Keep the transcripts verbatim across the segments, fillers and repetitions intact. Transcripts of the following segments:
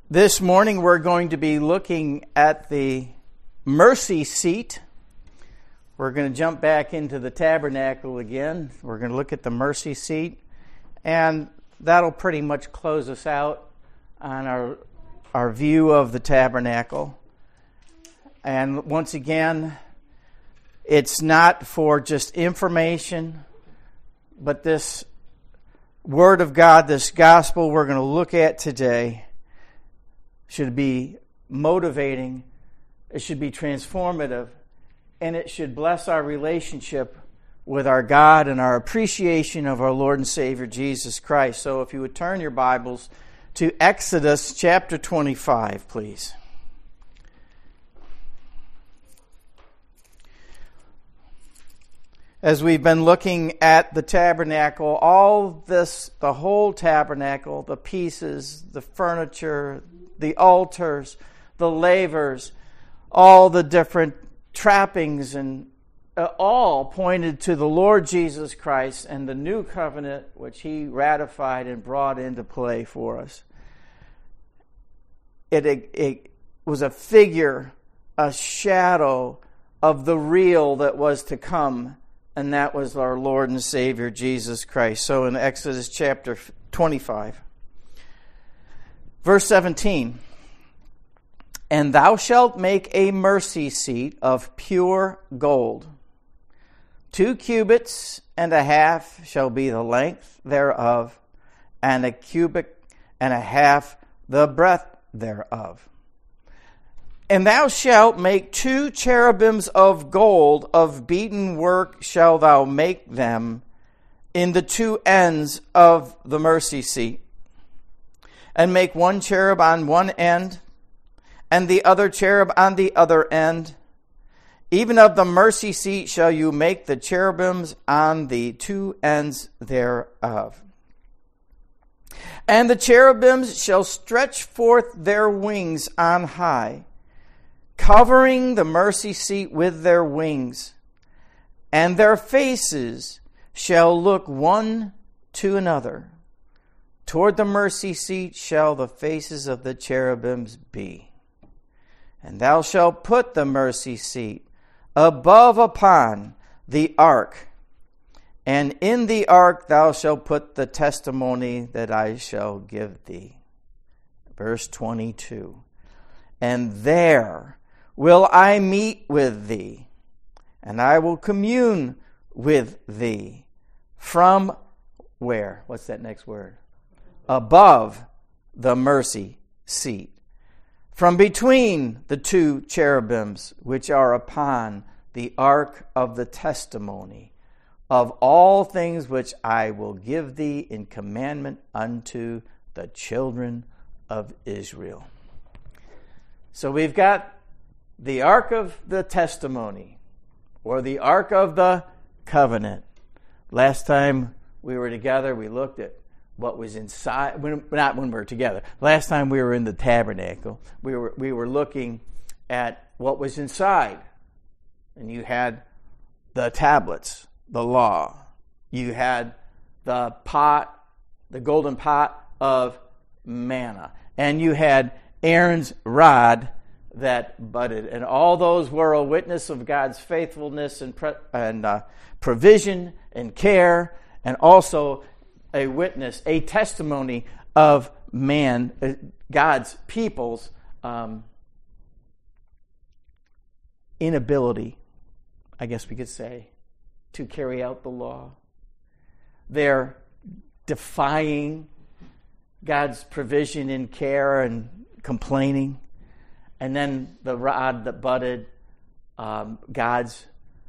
This morning we're going to be looking at the mercy seat. We're going to jump back into the tabernacle again. We're going to look at the mercy seat, and that'll pretty much close us out on our our view of the tabernacle. And once again, it's not for just information, but this Word of God, this gospel we're going to look at today, should be motivating, it should be transformative, and it should bless our relationship with our God and our appreciation of our Lord and Savior Jesus Christ. So if you would turn your Bibles to Exodus chapter twenty-five, please. As we've been looking at the tabernacle, all this, the whole tabernacle, the pieces, the furniture, the altars, the lavers, all the different trappings, and uh, all pointed to the Lord Jesus Christ and the new covenant which He ratified and brought into play for us. It, it, it was a figure, a shadow of the real that was to come, and that was our Lord and Savior Jesus Christ. So in Exodus chapter twenty-five, verse seventeen, "And thou shalt make a mercy seat of pure gold. Two cubits and a half shall be the length thereof, and a cubit and a half the breadth thereof. And thou shalt make two cherubims of gold, of beaten work shalt thou make them, in the two ends of the mercy seat. And make one cherub on one end, and the other cherub on the other end. Even of the mercy seat shall you make the cherubims on the two ends thereof. And the cherubims shall stretch forth their wings on high, covering the mercy seat with their wings, and their faces shall look one to another. Toward the mercy seat shall the faces of the cherubims be. And thou shalt put the mercy seat above upon the ark, and in the ark thou shalt put the testimony that I shall give thee." Verse twenty-two, "And there will I meet with thee, and I will commune with thee from" where? What's that next word? "Above the mercy seat, from between the two cherubims which are upon the ark of the testimony of all things which I will give thee in commandment unto the children of Israel." So we've got the Ark of the Testimony, or the Ark of the Covenant. Last time we were together, we looked at what was inside. When, not when we were together. Last time we were in the tabernacle, we were we were looking at what was inside, and you had the tablets, the law. You had the pot, the golden pot of manna, and you had Aaron's rod that budded, and all those were a witness of God's faithfulness and pre- and uh, provision and care, and also a witness, a testimony of man, uh, God's people's um, inability, I guess we could say, to carry out the law. They're defying God's provision and care and complaining. And then the rod that budded, um, God's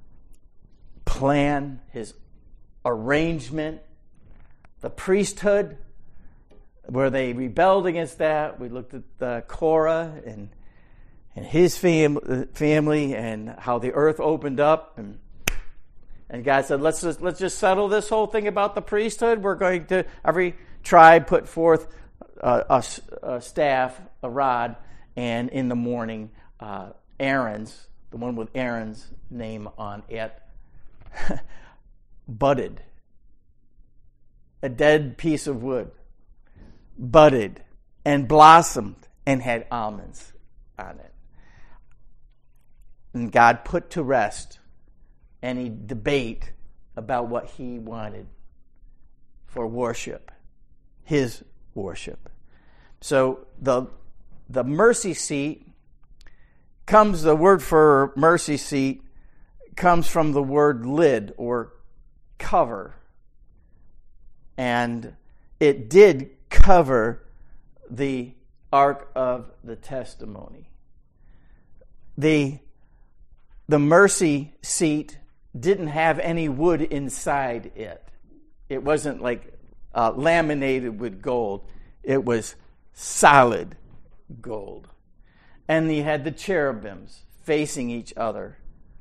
plan, His arrangement, the priesthood, where they rebelled against that. We looked at uh, Korah and and his fam- family, and how the earth opened up, and and God said, "Let's just let's just settle this whole thing about the priesthood. We're going to every tribe put forth a, a, a staff, a rod." And in the morning, uh, Aaron's, the one with Aaron's name on it, budded. A dead piece of wood budded and blossomed and had almonds on it. And God put to rest any debate about what he wanted for worship, his worship. So the the mercy seat comes, the word for mercy seat comes from the word lid or cover. And it did cover the Ark of the Testimony. The, the mercy seat didn't have any wood inside it. It wasn't like uh, laminated with gold. It was solid gold. And you had the cherubims facing each other.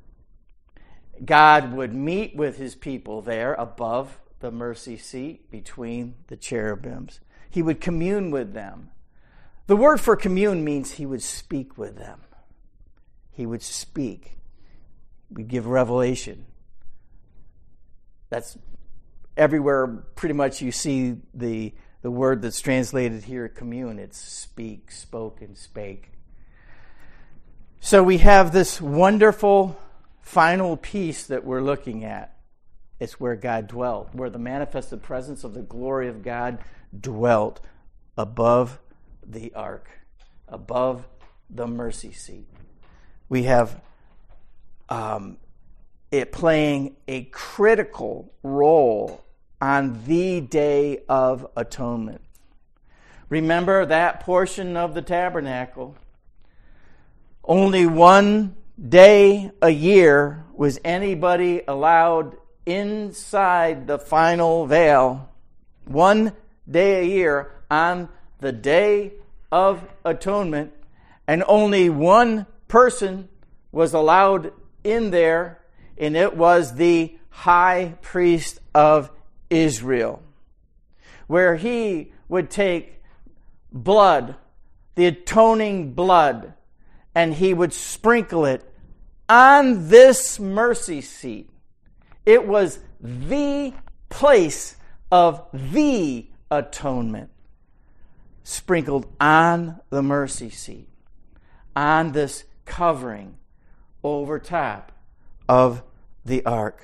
God would meet with his people there above the mercy seat between the cherubims. He would commune with them. The word for commune means he would speak with them. He would speak. We give revelation. That's everywhere pretty much you see the, the word that's translated here, commune. It's speak, spoke, and spake. So we have this wonderful final piece that we're looking at. It's where God dwelt, where the manifested presence of the glory of God dwelt above the ark, above the mercy seat. We have um, it playing a critical role on the Day of Atonement. Remember that portion of the tabernacle. Only one day a year was anybody allowed inside the final veil. One day a year on the Day of Atonement, and only one person was allowed in there, and it was the high priest of Israel, where he would take blood, the atoning blood, and he would sprinkle it on this mercy seat. It was the place of the atonement, sprinkled on the mercy seat, on this covering over top of the ark.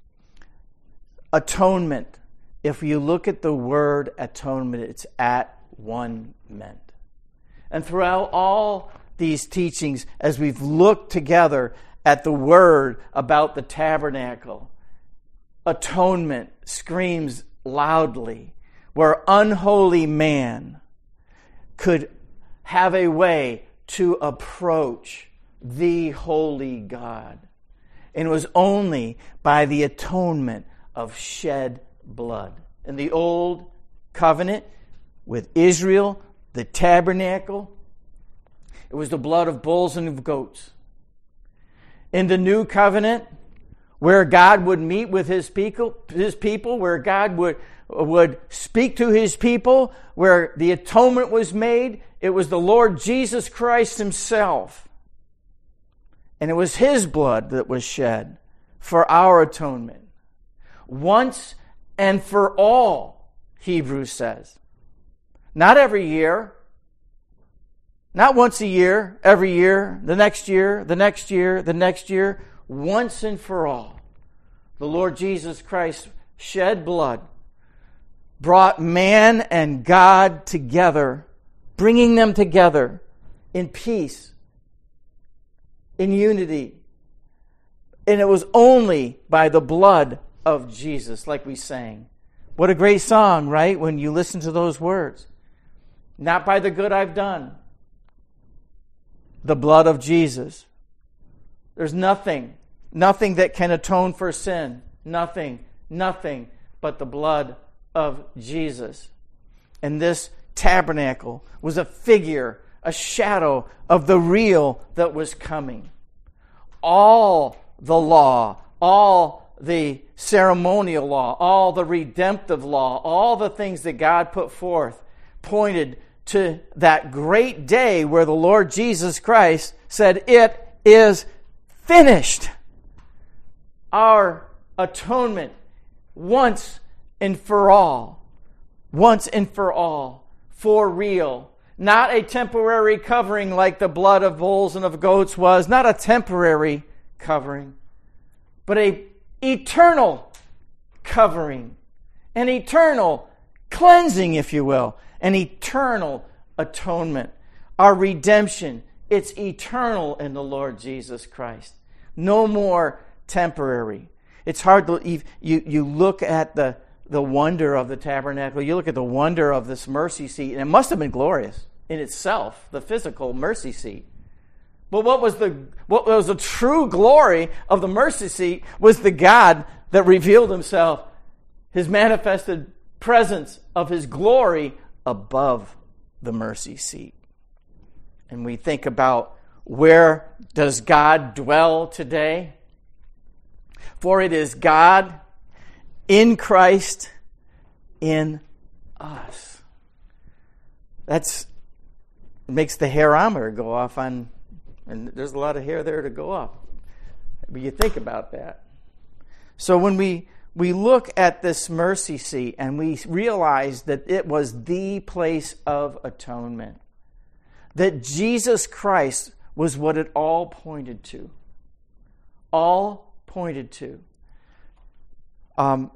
Atonement. If you look at the word atonement, it's at one meant. And throughout all these teachings, as we've looked together at the word about the tabernacle, atonement screams loudly, where unholy man could have a way to approach the holy God. And it was only by the atonement of shed blood. In the old covenant with Israel, the tabernacle, it was the blood of bulls and of goats. In the new covenant, where God would meet with his people, his people, where God would, would speak to his people, where the atonement was made, it was the Lord Jesus Christ himself. And it was his blood that was shed for our atonement. Once and for all, Hebrews says. Not every year. Not once a year, every year, the next year, the next year, the next year. Once and for all. The Lord Jesus Christ shed blood, brought man and God together, bringing them together in peace, in unity. And it was only by the blood of Jesus, like we sang. What a great song, right? When you listen to those words. Not by the good I've done. The blood of Jesus. There's nothing, nothing that can atone for sin. Nothing, nothing but the blood of Jesus. And this tabernacle was a figure, a shadow of the real that was coming. All the law, all the ceremonial law, all the redemptive law, all the things that God put forth pointed to that great day where the Lord Jesus Christ said, "It is finished." Our atonement once and for all, once and for all, for real, Not a temporary covering like the blood of bulls and of goats was. Not a temporary covering, but a eternal covering. An eternal cleansing, if you will. An eternal atonement. Our redemption, it's eternal in the Lord Jesus Christ. No more temporary. It's hard to, you, you look at the, the wonder of the tabernacle, you look at the wonder of this mercy seat, and it must have been glorious in itself, the physical mercy seat. But what was the what was the true glory of the mercy seat was the God that revealed himself, his manifested presence of his glory above the mercy seat. And we think about, where does God dwell today? For it is God in Christ in us. That's makes the hairometer go off on, and there's a lot of hair there to go off. But you think about that. So when we we look at this mercy seat and we realize that it was the place of atonement, that Jesus Christ was what it all pointed to. All pointed to. Um,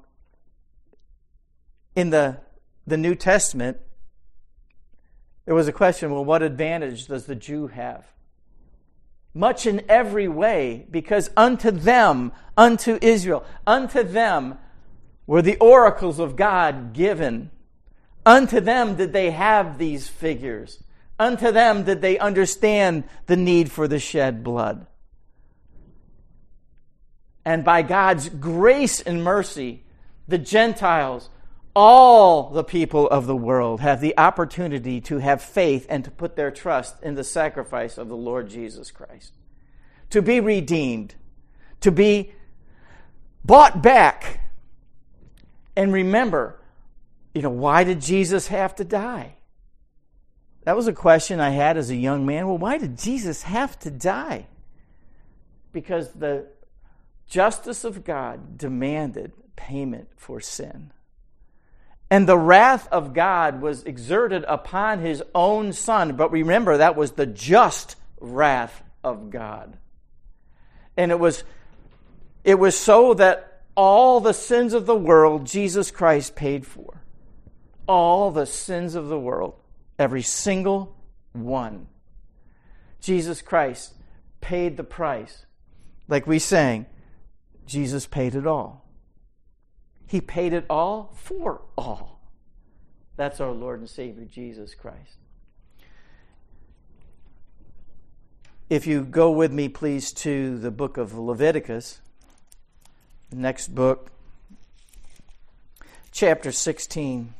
in the, the New Testament, there was a question, well, what advantage does the Jew have? Much in every way, because unto them, unto Israel, unto them were the oracles of God given. Unto them did they have these figures. Unto them did they understand the need for the shed blood. And by God's grace and mercy, the Gentiles, all the people of the world, have the opportunity to have faith and to put their trust in the sacrifice of the Lord Jesus Christ. To be redeemed. To be bought back. And remember, you know, why did Jesus have to die? That was a question I had as a young man. Well, why did Jesus have to die? Because the justice of God demanded payment for sin. And the wrath of God was exerted upon his own Son. But remember, that was the just wrath of God. And it was, it was so that all the sins of the world Jesus Christ paid for. All the sins of the world. Every single one. Jesus Christ paid the price. Like we sang, Jesus paid it all. He paid it all for all. That's our Lord and Savior, Jesus Christ. If you go with me, please, to the book of Leviticus, the next book, chapter sixteen.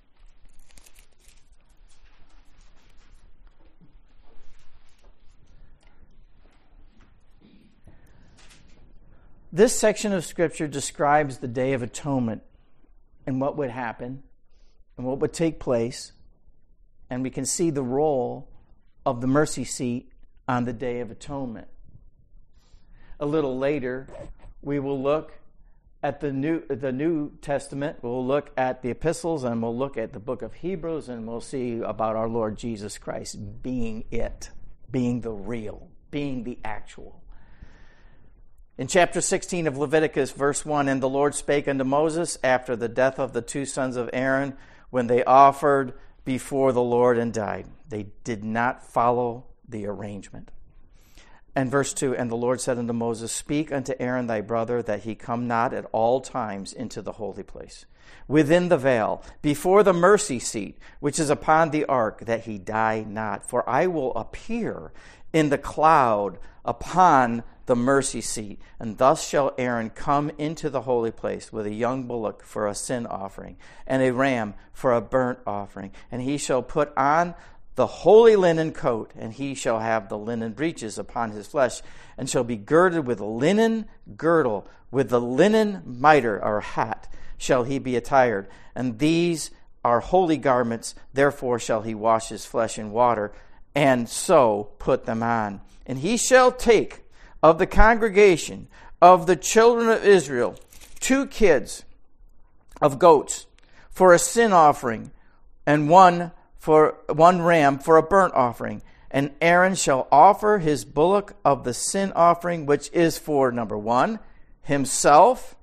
This section of Scripture describes the Day of Atonement and what would happen and what would take place. And we can see the role of the mercy seat on the Day of Atonement. A little later, we will look at the New, the New Testament. We'll look at the epistles and we'll look at the book of Hebrews and we'll see about our Lord Jesus Christ being it, being the real, being the actual. In chapter sixteen of Leviticus, verse one, and the Lord spake unto Moses after the death of the two sons of Aaron, when they offered before the Lord and died. They did not follow the arrangement. And verse two, and the Lord said unto Moses, speak unto Aaron thy brother, that he come not at all times into the holy place, within the veil, before the mercy seat, which is upon the ark, that he die not. For I will appear in the cloud upon the mercy seat, and thus shall Aaron come into the holy place with a young bullock for a sin offering, and a ram for a burnt offering. And he shall put on the holy linen coat, and he shall have the linen breeches upon his flesh, and shall be girded with a linen girdle, with the linen mitre or hat shall he be attired. And these are holy garments, therefore shall he wash his flesh in water, and so put them on. And he shall take of the congregation of the children of Israel two kids of goats for a sin offering, and one for one ram for a burnt offering. And Aaron shall offer his bullock of the sin offering, which is for, number one, himself.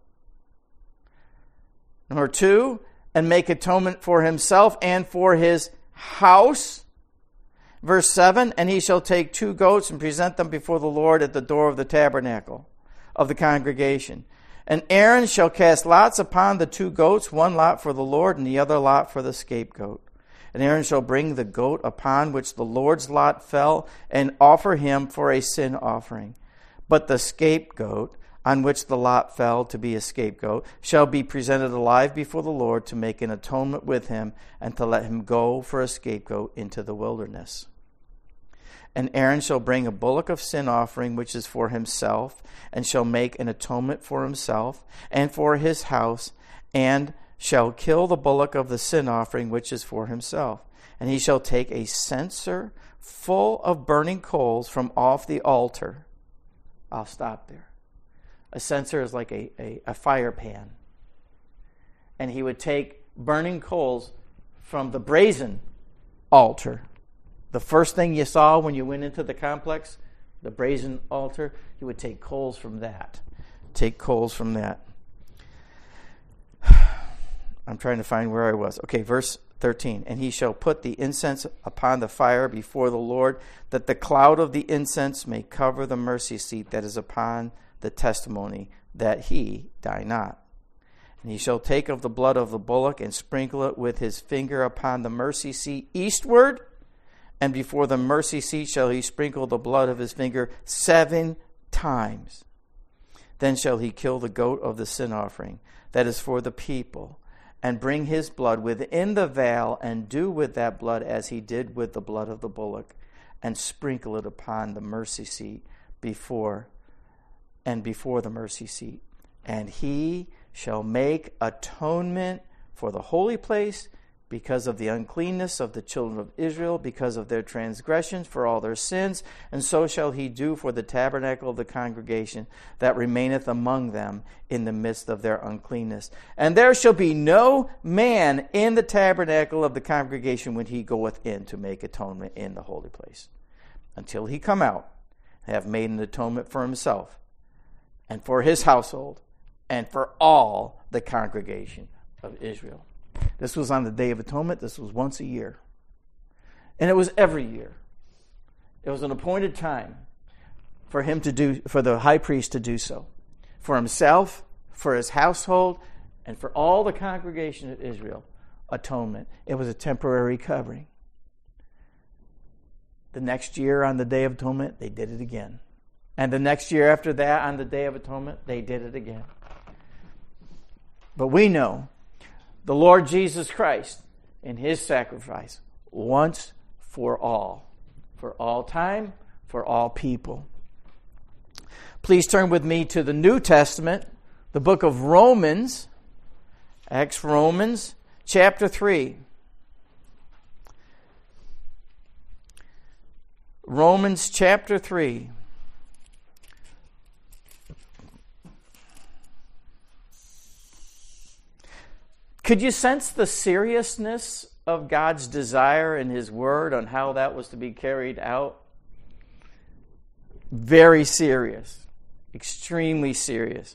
Number two, and make atonement for himself and for his house. Verse seven, and he shall take two goats and present them before the Lord at the door of the tabernacle of the congregation. And Aaron shall cast lots upon the two goats, one lot for the Lord and the other lot for the scapegoat. And Aaron shall bring the goat upon which the Lord's lot fell and offer him for a sin offering. But the scapegoat on which the lot fell to be a scapegoat shall be presented alive before the Lord to make an atonement with him and to let him go for a scapegoat into the wilderness. And Aaron shall bring a bullock of sin offering, which is for himself, and shall make an atonement for himself and for his house, and shall kill the bullock of the sin offering, which is for himself. And he shall take a censer full of burning coals from off the altar. I'll stop there. A censer is like a, a, a fire pan. And he would take burning coals from the brazen altar. The first thing you saw when you went into the complex, the brazen altar, he would take coals from that. Take coals from that. I'm trying to find where I was. Okay, verse thirteen. And he shall put the incense upon the fire before the Lord, that the cloud of the incense may cover the mercy seat that is upon the testimony, that he die not. And he shall take of the blood of the bullock and sprinkle it with his finger upon the mercy seat eastward, and before the mercy seat shall he sprinkle the blood of his finger seven times. Then shall he kill the goat of the sin offering, that is for the people, and bring his blood within the veil, and do with that blood as he did with the blood of the bullock, and sprinkle it upon the mercy seat before and before the mercy seat. And he shall make atonement for the holy place because of the uncleanness of the children of Israel, because of their transgressions, for all their sins. And so shall he do for the tabernacle of the congregation that remaineth among them in the midst of their uncleanness. And there shall be no man in the tabernacle of the congregation when he goeth in to make atonement in the holy place, until he come out and have made an atonement for himself and for his household and for all the congregation of Israel. This was on the Day of Atonement. This was once a year. And it was every year. It was an appointed time for him to do, for the high priest to do so. For himself, for his household, and for all the congregation of Israel. Atonement. It was a temporary covering. The next year on the Day of Atonement, they did it again. And the next year after that, on the Day of Atonement, they did it again. But we know the Lord Jesus Christ in his sacrifice once for all, for all time, for all people. Please turn with me to the New Testament, the book of Romans, ex-Romans, chapter three. Romans chapter three. Could you sense the seriousness of God's desire in his word on how that was to be carried out? Very serious. Extremely serious.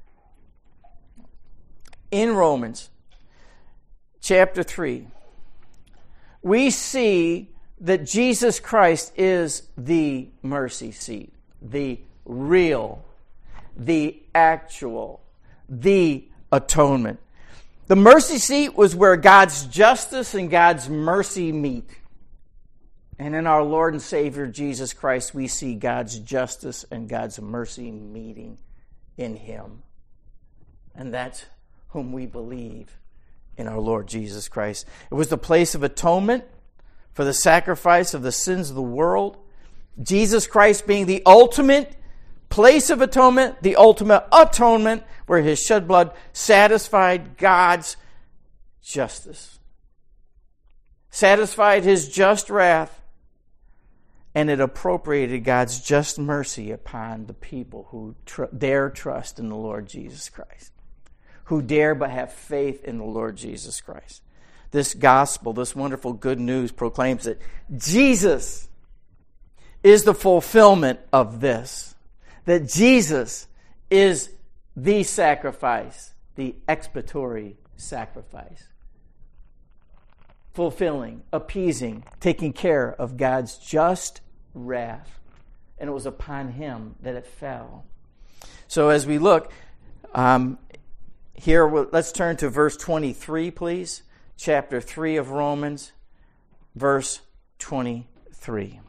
In Romans chapter three, we see that Jesus Christ is the mercy seat, the real, the actual, the atonement. The mercy seat was where God's justice and God's mercy meet. And in our Lord and Savior Jesus Christ, we see God's justice and God's mercy meeting in him. And that's whom we believe in our Lord Jesus Christ. It was the place of atonement for the sacrifice of the sins of the world. Jesus Christ being the ultimate place of atonement, the ultimate atonement, where his shed blood satisfied God's justice, satisfied his just wrath, and it appropriated God's just mercy upon the people who tr- dare trust in the Lord Jesus Christ, who dare but have faith in the Lord Jesus Christ. this gospel, this wonderful good news proclaims that Jesus is the fulfillment of this. That Jesus is the sacrifice, the expiatory sacrifice. Fulfilling, appeasing, taking care of God's just wrath. And it was upon him that it fell. So as we look, um, here, let's turn to verse twenty-three, please. Chapter three of Romans, verse twenty-three.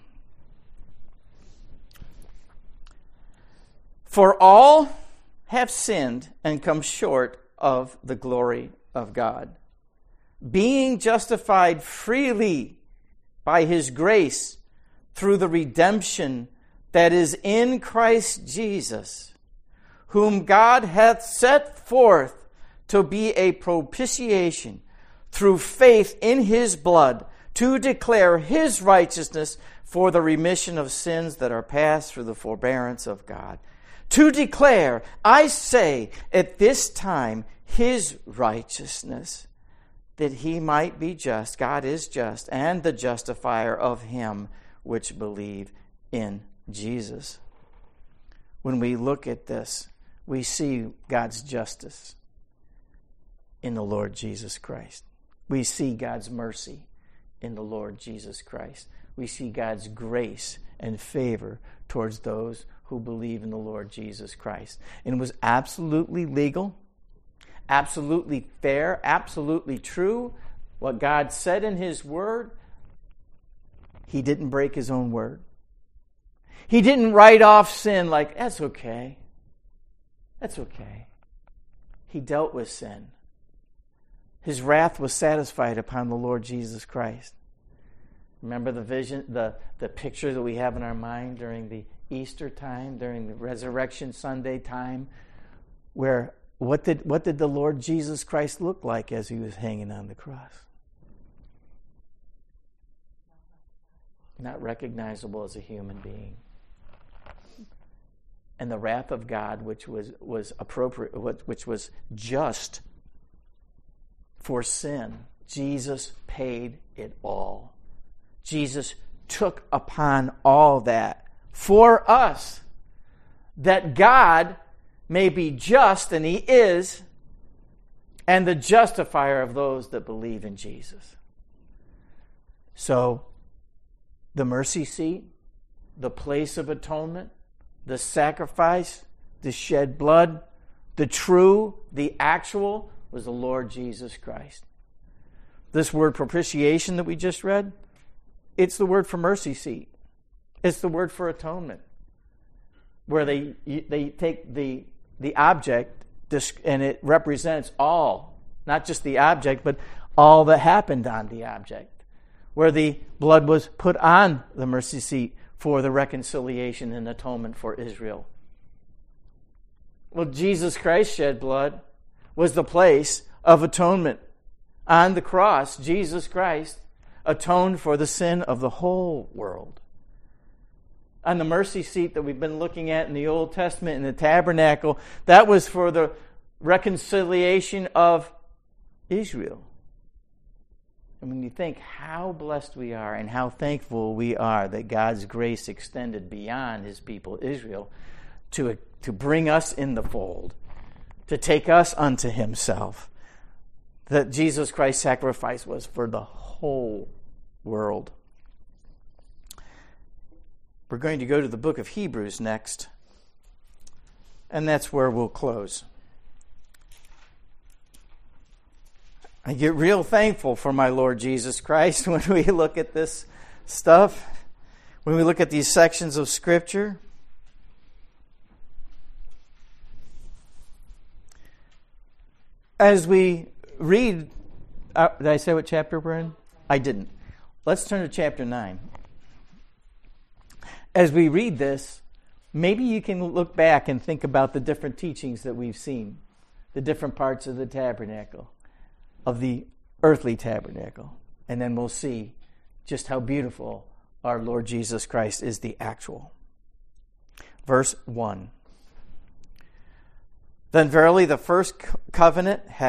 For all have sinned and come short of the glory of God, being justified freely by his grace through the redemption that is in Christ Jesus, whom God hath set forth to be a propitiation through faith in his blood, to declare his righteousness for the remission of sins that are past through the forbearance of God. To declare, I say, at this time, his righteousness, that he might be just, God is just, and the justifier of him which believe in Jesus. When we look at this, we see God's justice in the Lord Jesus Christ. We see God's mercy in the Lord Jesus Christ. We see God's grace and favor towards those who believe in the Lord Jesus Christ. And it was absolutely legal, absolutely fair, absolutely true. What God said in his word, he didn't break his own word. He didn't write off sin like, that's okay. That's okay. He dealt with sin. His wrath was satisfied upon the Lord Jesus Christ. Remember the vision, the, the picture that we have in our mind during the Easter time, during the Resurrection Sunday time, where what did what did the Lord Jesus Christ look like as he was hanging on the cross? Not recognizable as a human being. And the wrath of God, which was, was appropriate, which was just for sin, Jesus paid it all. Jesus took upon all that for us, that God may be just, and he is, and the justifier of those that believe in Jesus. So, the mercy seat, the place of atonement, the sacrifice, the shed blood, the true, the actual, was the Lord Jesus Christ. This word propitiation that we just read, it's the word for mercy seat. It's the word for atonement, where they they take the the object and it represents all, not just the object, but all that happened on the object, where the blood was put on the mercy seat for the reconciliation and atonement for Israel. Well, Jesus Christ shed blood was the place of atonement. On the cross, Jesus Christ atoned for the sin of the whole world. On the mercy seat that we've been looking at in the Old Testament, in the tabernacle, that was for the reconciliation of Israel. And when you think how blessed we are and how thankful we are that God's grace extended beyond his people Israel to, to bring us in the fold, to take us unto himself, that Jesus Christ's sacrifice was for the whole world. We're going to go to the book of Hebrews next, and that's where we'll close. I get real thankful for my Lord Jesus Christ when we look at this stuff, when we look at these sections of Scripture. As we read, uh, did I say what chapter we're in? I didn't. Let's turn to chapter nine. As we read this, maybe you can look back and think about the different teachings that we've seen, the different parts of the tabernacle, of the earthly tabernacle, and then we'll see just how beautiful our Lord Jesus Christ is the actual. Verse one. Then verily the first covenant had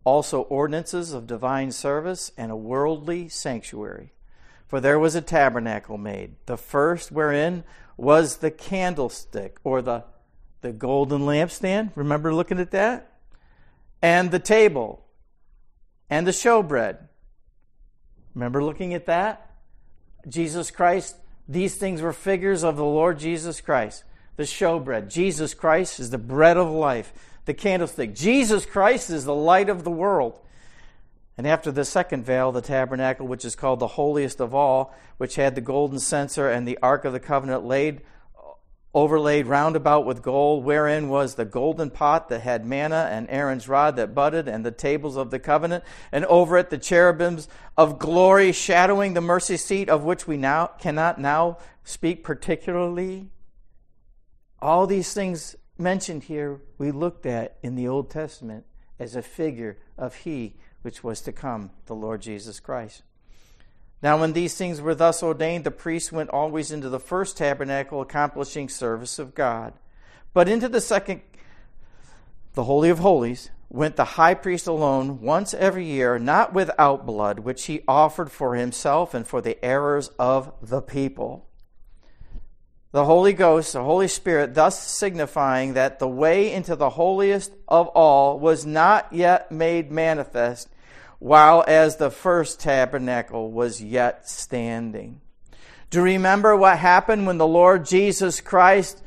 also ordinances of divine service and a worldly sanctuary. For there was a tabernacle made, the first wherein was the candlestick, or the, the golden lampstand. Remember looking at that? And the table, and the showbread. Remember looking at that? Jesus Christ, these things were figures of the Lord Jesus Christ. The showbread, Jesus Christ is the bread of life. The candlestick, Jesus Christ is the light of the world. And after the second veil, the tabernacle, which is called the holiest of all, which had the golden censer and the ark of the covenant laid, overlaid round about with gold, wherein was the golden pot that had manna, and Aaron's rod that budded, and the tables of the covenant, and over it the cherubims of glory, shadowing the mercy seat, of which we now cannot now speak particularly. All these things mentioned here, we looked at in the Old Testament as a figure of He which was to come, the Lord Jesus Christ. Now when these things were thus ordained, the priest went always into the first tabernacle, accomplishing service of God. But into the second, the Holy of Holies, went the high priest alone once every year, not without blood, which he offered for himself and for the errors of the people. The Holy Ghost, the Holy Spirit, thus signifying that the way into the holiest of all was not yet made manifest, while as the first tabernacle was yet standing. Do you remember what happened when the Lord Jesus Christ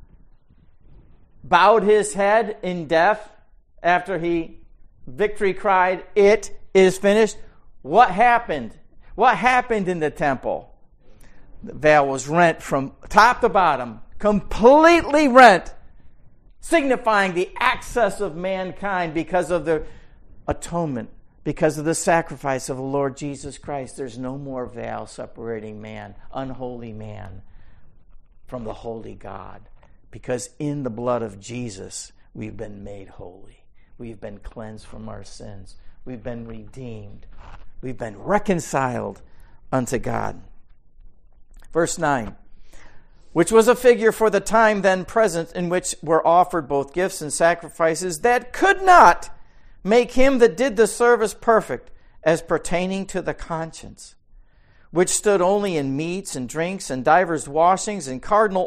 bowed his head in death after he victory cried, "It is finished"? What happened? What happened in the temple? The veil was rent from top to bottom, completely rent, signifying the access of mankind because of the atonement, because of the sacrifice of the Lord Jesus Christ. There's no more veil separating man, unholy man, from the holy God. Because in the blood of Jesus, we've been made holy. We've been cleansed from our sins. We've been redeemed. We've been reconciled unto God. Verse nine, which was a figure for the time then present, in which were offered both gifts and sacrifices that could not make him that did the service perfect, as pertaining to the conscience, which stood only in meats and drinks and divers washings and cardinal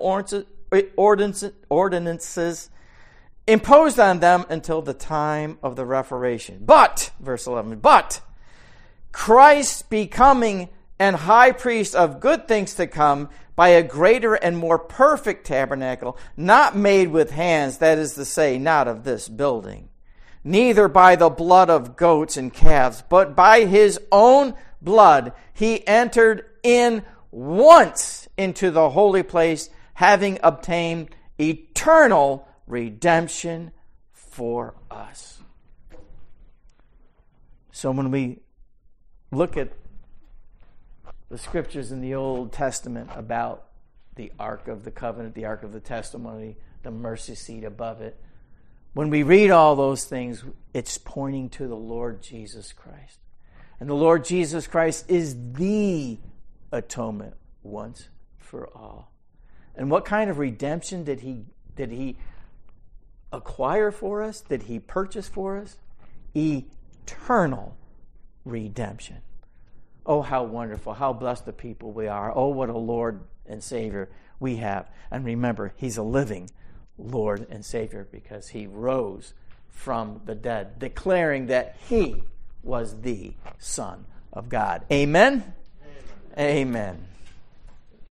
ordinances imposed on them until the time of the Reformation. But, verse eleven, but Christ becoming an high priest of good things to come by a greater and more perfect tabernacle, not made with hands, that is to say, not of this building, neither by the blood of goats and calves, but by his own blood he entered in once into the holy place, having obtained eternal redemption for us. So when we look at the scriptures in the Old Testament about the Ark of the Covenant, the Ark of the Testimony, the mercy seat above it, when we read all those things, it's pointing to the Lord Jesus Christ. And the Lord Jesus Christ is the atonement once for all. And what kind of redemption did he did he acquire for us? Did he purchase for us? Eternal redemption. Oh, how wonderful, how blessed the people we are. Oh, what a Lord and Savior we have. And remember, he's a living Lord and Savior because he rose from the dead, declaring that he was the Son of God. Amen? Amen. Amen.